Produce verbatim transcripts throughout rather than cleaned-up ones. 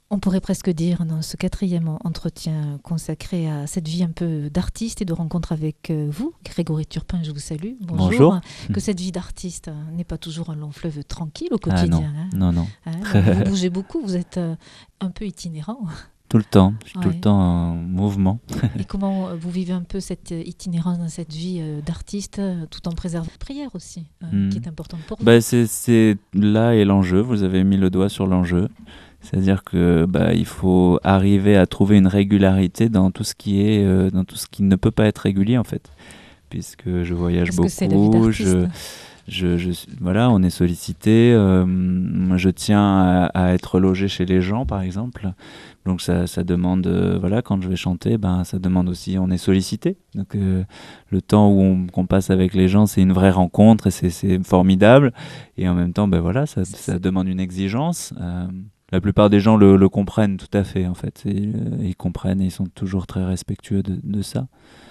On pourrait presque dire, dans ce quatrième entretien consacré à cette vie un peu d'artiste et de rencontre avec euh, vous, Grégory Turpin, je vous salue, bonjour, Bonjour. que cette vie d'artiste euh, n'est pas toujours un long fleuve tranquille au Ah non, quotidien. hein. non, non. Hein, bon, vous bougez beaucoup, vous êtes euh, un peu itinérant. Tout le temps, je suis tout le Ouais. temps en mouvement. Et comment euh, vous vivez un peu cette euh, itinérance dans cette vie euh, d'artiste, euh, tout en préservant la prière aussi, euh, Hmm. qui est importante pour vous. Bah, c'est, c'est là est l'enjeu, vous avez mis le doigt sur l'enjeu. C'est-à-dire que bah, il faut arriver à trouver une régularité dans tout ce qui est, euh, dans tout ce qui ne peut pas être régulier en fait. Puisque je voyage Parce que c'est la vie beaucoup, d'artiste. je, je, je, suis- voilà, on est sollicité. Euh, moi, je tiens à, à être logé chez les gens, par exemple. Donc ça, ça demande, euh, voilà, quand je vais chanter, ben ça demande aussi, on est sollicité. Donc euh, le temps où on, qu'on passe avec les gens, c'est une vraie rencontre et c'est, c'est formidable. Et en même temps, ben voilà, ça, ça demande une exigence. Euh, la plupart des gens le, le comprennent tout à fait, en fait. Et, euh, ils comprennent et ils sont toujours très respectueux de, de ça.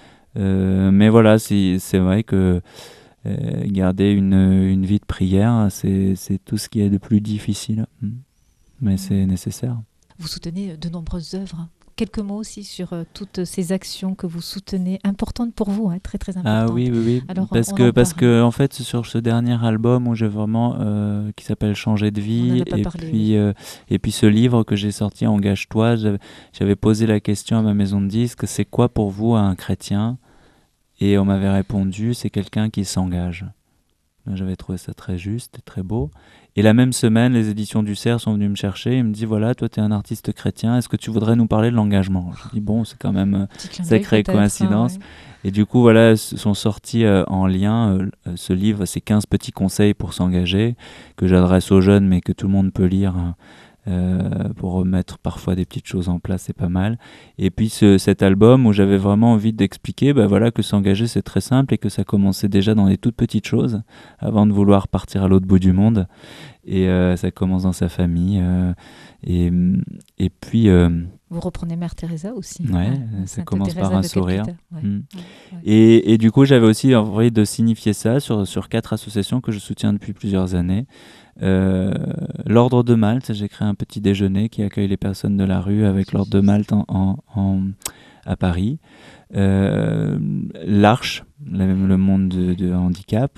Euh, mais voilà, c'est, c'est vrai que euh, garder une, une vie de prière, c'est, c'est tout ce qui est de plus difficile. Mm. Mais c'est nécessaire. Vous soutenez de nombreuses œuvres. Quelques mots aussi sur euh, toutes ces actions que vous soutenez, importantes pour vous, hein, très très importantes. Ah oui, oui, oui. Alors, parce on que, en parce parle. que, en fait, sur ce dernier album où j'ai vraiment, euh, qui s'appelle Changer de On n'en vie, a pas et parlé, puis, oui. euh, et puis ce livre que j'ai sorti, Engage-toi, j'avais, j'avais posé la question à ma maison de disques, c'est quoi pour vous un chrétien? Et on m'avait répondu, c'est quelqu'un qui s'engage. J'avais trouvé ça très juste et très beau. Et la même semaine, les éditions du Cerf sont venues me chercher et me disent, voilà, toi, tu es un artiste chrétien, est-ce que tu voudrais nous parler de l'engagement? Je dis, bon, c'est quand même euh, Petit clin d'œil sacrée peut-être. hein, coïncidence. ouais. Et du coup, voilà, s- sont sortis euh, en lien, euh, euh, ce livre, c'est quinze petits conseils pour s'engager, que j'adresse aux jeunes, mais que tout le monde peut lire hein, euh, pour remettre parfois des petites choses en place, c'est pas mal. Et puis ce, cet album où j'avais vraiment envie d'expliquer bah voilà, que s'engager, c'est très simple et que ça commençait déjà dans les toutes petites choses, avant de vouloir partir à l'autre bout du monde. Et euh, ça commence dans sa famille. euh, et, et puis, euh, Vous reprenez Mère Teresa aussi. ouais, hein, ça Sainte commence par Teresa un de sourire. Calcutta. Ouais, Mm. ouais, ouais. Et, et du coup, j'avais aussi envie de signifier ça sur, sur quatre associations que je soutiens depuis plusieurs années. Euh, L'Ordre de Malte, j'ai créé un petit déjeuner qui accueille les personnes de la rue avec l'Ordre de Malte en, en, en- à Paris. Euh, L'Arche, le, le monde de, de handicap.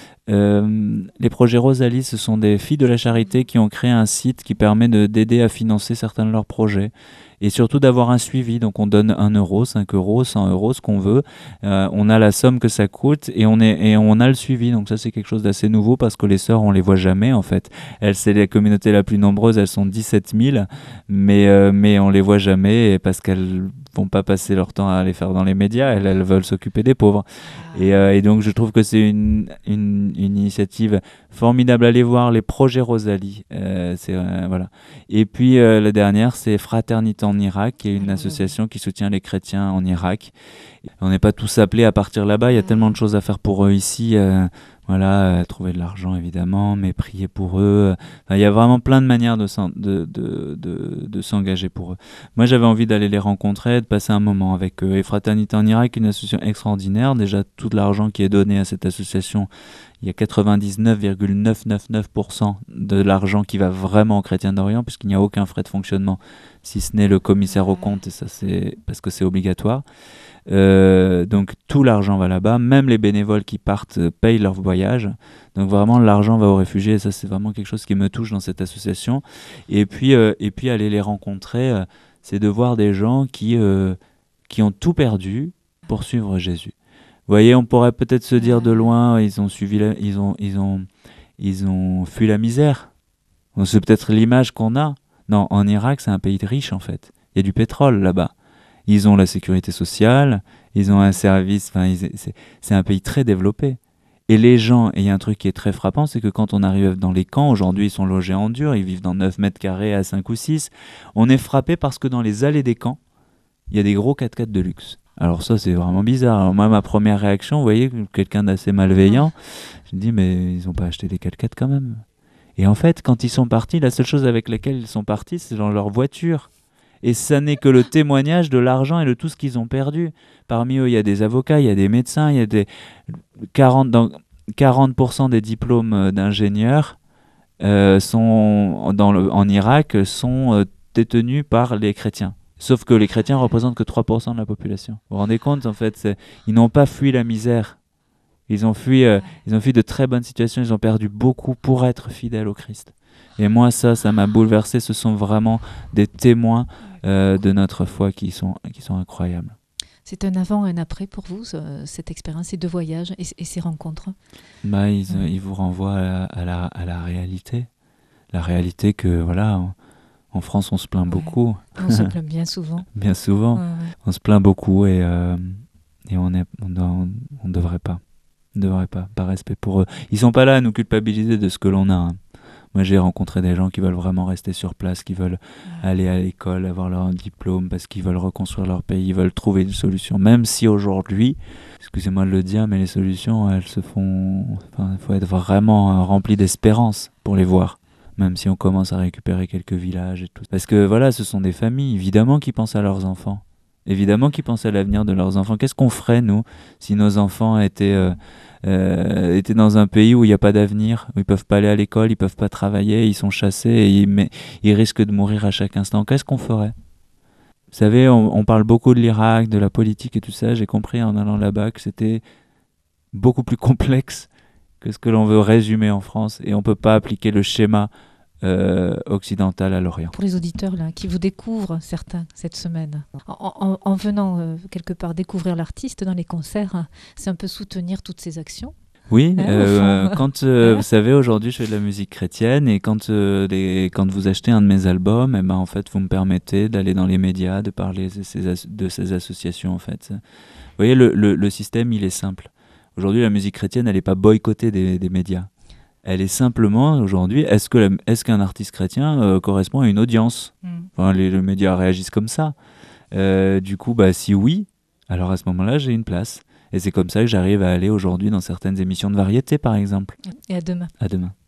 Euh, les projets Rosalie, ce sont des filles de la charité qui ont créé un site qui permet de, d'aider à financer certains de leurs projets et surtout d'avoir un suivi. Donc on donne un euro, cinq euros, cent euros, ce qu'on veut. Euh, on a la somme que ça coûte et on, est, et on a le suivi. Donc ça c'est quelque chose d'assez nouveau parce que les sœurs on les voit jamais en fait. Elles c'est la communauté la plus nombreuse, elles sont dix-sept mille, mais, euh, mais on les voit jamais parce qu'elles vont pas passer leur temps à les faire dans les médias, elles, elles veulent s'occuper des pauvres. Et, euh, et donc je trouve que c'est une, une, une initiative formidable. Allez voir les projets Rosalie. Euh, c'est, euh, voilà. Et puis euh, la dernière, c'est Fraternité en Irak, qui est une Alors, association qui soutient les chrétiens en Irak. On n'est pas tous appelés à partir là-bas, il y a tellement de choses à faire pour eux ici. euh, voilà, euh, trouver de l'argent évidemment, mais prier pour eux. Enfin, il y a vraiment plein de manières de, s'en- de, de, de, de s'engager pour eux. Moi, j'avais envie d'aller les rencontrer, de passer un moment avec eux. Et Fraternité en Irak, une association extraordinaire. Déjà, tout l'argent qui est donné à cette association, il y a quatre-vingt-dix-neuf virgule neuf cent quatre-vingt-dix-neuf pour cent de l'argent qui va vraiment aux chrétiens d'Orient, puisqu'il n'y a aucun frais de fonctionnement, si ce n'est le commissaire aux comptes, et ça c'est parce que c'est obligatoire. Euh, donc tout l'argent va là-bas, même les bénévoles qui partent euh, payent leur voyage. Donc vraiment l'argent va aux réfugiés et ça c'est vraiment quelque chose qui me touche dans cette association. Et puis, euh, et puis aller les rencontrer, euh, c'est de voir des gens qui, euh, qui ont tout perdu pour suivre Jésus. Vous voyez, on pourrait peut-être se dire de loin, ils ont suivi, la- ils ont, ils ont, ils ont fui la misère. Bon, c'est peut-être l'image qu'on a. Non, en Irak, c'est un pays riche en fait. Il y a du pétrole là-bas. Ils ont la sécurité sociale, ils ont un service, enfin, ils- c'est, c'est un pays très développé. Et les gens, et il y a un truc qui est très frappant, c'est que quand on arrive dans les camps, aujourd'hui ils sont logés en dur, ils vivent dans neuf mètres carrés à cinq ou six, on est frappé parce que dans les allées des camps, il y a des gros quatre-quatre de luxe. Alors ça c'est vraiment bizarre. Alors moi ma première réaction, vous voyez, quelqu'un d'assez malveillant, je me dis mais ils n'ont pas acheté des quatre-quatre quand même. Et en fait, quand ils sont partis, la seule chose avec laquelle ils sont partis, c'est dans leur voiture. Et ça n'est que le témoignage de l'argent et de tout ce qu'ils ont perdu. Parmi eux, il y a des avocats, il y a des médecins, il y a des quarante, dans quarante pour cent des diplômes euh, d'ingénieurs euh, sont dans le, en Irak sont euh, détenus par les chrétiens. Sauf que les chrétiens représentent que trois pour cent de la population. Vous vous rendez compte, en fait, c'est... ils n'ont pas fui la misère. Ils ont fui, euh, ils ont fui de très bonnes situations, ils ont perdu beaucoup pour être fidèles au Christ. Et moi, ça, ça m'a bouleversé. Ce sont vraiment des témoins euh, de notre foi qui sont, qui sont incroyables. C'est un avant et un après pour vous, ce, cette expérience, ces deux voyages et, et ces rencontres? Bah, ils, Ouais. ils vous renvoient à la, à, la, à la réalité. La réalité que, voilà, en, en France, on se plaint Ouais. beaucoup. On se plaint bien souvent. Bien souvent. Ouais, ouais. On se plaint beaucoup et, euh, et on ne on, on, on devrait pas. On devrait pas. Par respect pour eux. Ils sont pas là à nous culpabiliser de ce que l'on a. Hein. Moi, j'ai rencontré des gens qui veulent vraiment rester sur place, qui veulent ouais. aller à l'école, avoir leur diplôme, parce qu'ils veulent reconstruire leur pays, ils veulent trouver une solution. Même si aujourd'hui, excusez-moi de le dire, mais les solutions, elles se font... Enfin, il faut être vraiment rempli d'espérance pour les voir. Même si on commence à récupérer quelques villages et tout. Parce que voilà, ce sont des familles, évidemment, qui pensent à leurs enfants. Évidemment qui pensent à l'avenir de leurs enfants. Qu'est-ce qu'on ferait, nous, si nos enfants étaient, euh, euh, étaient dans un pays où il n'y a pas d'avenir, où ils ne peuvent pas aller à l'école, ils ne peuvent pas travailler, ils sont chassés et ils, mais, ils risquent de mourir à chaque instant. Qu'est-ce qu'on ferait? Vous savez, on, on parle beaucoup de l'Irak, de la politique et tout ça. J'ai compris en allant là-bas que c'était beaucoup plus complexe que ce que l'on veut résumer en France. Et on ne peut pas appliquer le schéma Euh, occidentale à l'Orient. Pour les auditeurs là, qui vous découvrent, certains, cette semaine, en, en, en venant euh, quelque part découvrir l'artiste dans les concerts, hein, c'est un peu soutenir toutes ces actions. Oui, hein, euh, quand euh, hein? vous savez, aujourd'hui je fais de la musique chrétienne et quand, euh, les, quand vous achetez un de mes albums, eh ben, en fait, vous me permettez d'aller dans les médias, de parler de ces, as- de ces associations. En fait. Vous voyez, le, le, le système, il est simple. Aujourd'hui, la musique chrétienne, elle n'est pas boycottée des, des médias. Elle est simplement, aujourd'hui, est-ce, que la, est-ce qu'un artiste chrétien euh, correspond à une audience? mm. Enfin, les, les médias réagissent comme ça. Euh, du coup, bah, si oui, alors à ce moment-là, j'ai une place. Et c'est comme ça que j'arrive à aller aujourd'hui dans certaines émissions de variété, par exemple. Et à demain. À demain.